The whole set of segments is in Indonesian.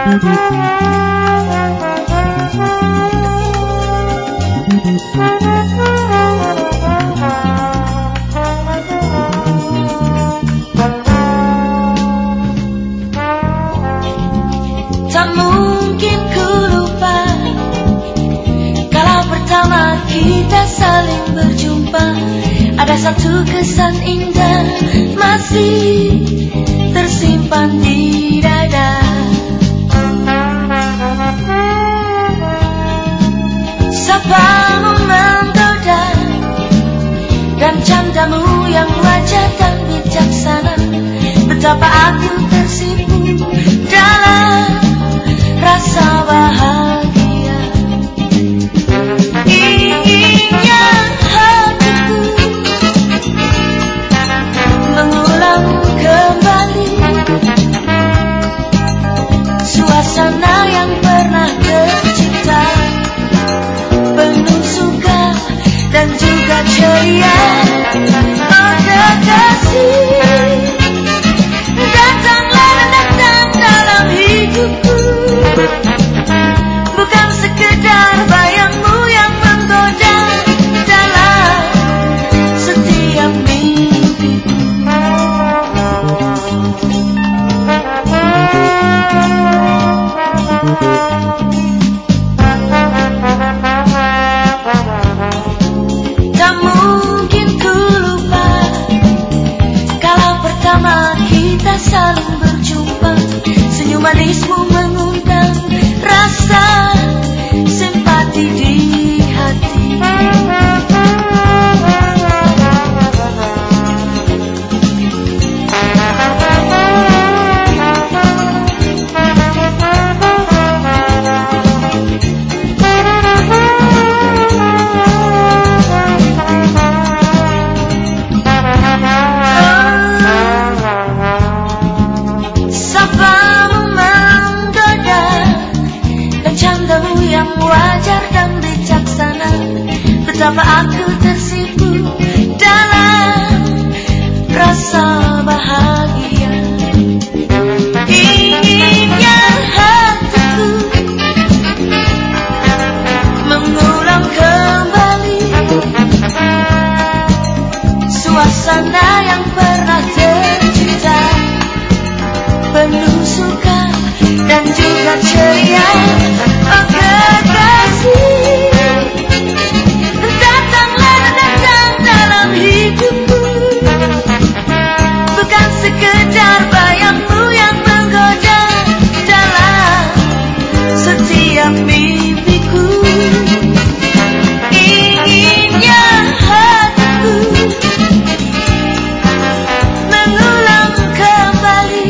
Tak mungkin ku lupa kalau pertama kita saling berjumpa. Ada satu kesan indah masih tersimpan di dada. Sapamu menggoda dan candamu yang wajar dan bijaksana. Betapa aku tersipu dalam rasa bahagia. Inginnya hatiku mengulang kembali suasana yang pernah tercipta, penuh suka dan juga ceria. Oh kekasih, datanglah dan datang dalam hidupku. Bukan sekedar bayangmu yang menggoda dalam setiap mimpiku. Tak mungkin ku lupa kalau pertama kita saling berjumpa. Senyum manismu mengundang rasa simpati di hati. Sapamu menggoda dan candamu yang wajar dan bijaksana. Betapa aku tersipu dalam rasa bahagia. Inginnya hatiku mengulang kembali suasana yang pernah tercipta, penuh suka dan juga ceria. Oh kekasih, datanglah dan datang dalam hidupku. Bukan sekedar bayangmu yang menggoda dalam setiap mimpiku. Inginnya hatiku mengulang kembali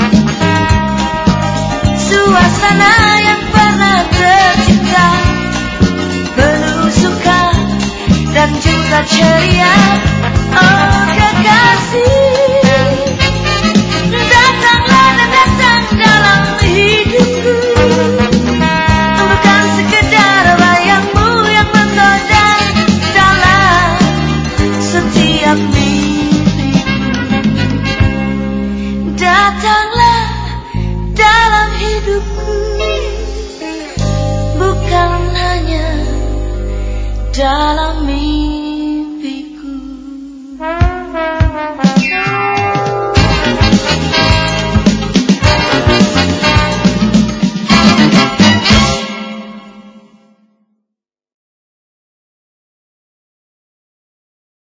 suasana yang pernah tercipta, penuh suka dan juga ceria. Oh kekasih, datanglah dan datang dalam hidupku. Bukan sekedar bayangmu yang menggoda dalam setiap mimpiku. Datanglah dalam hidupku, bukan hanya dalam mimpi.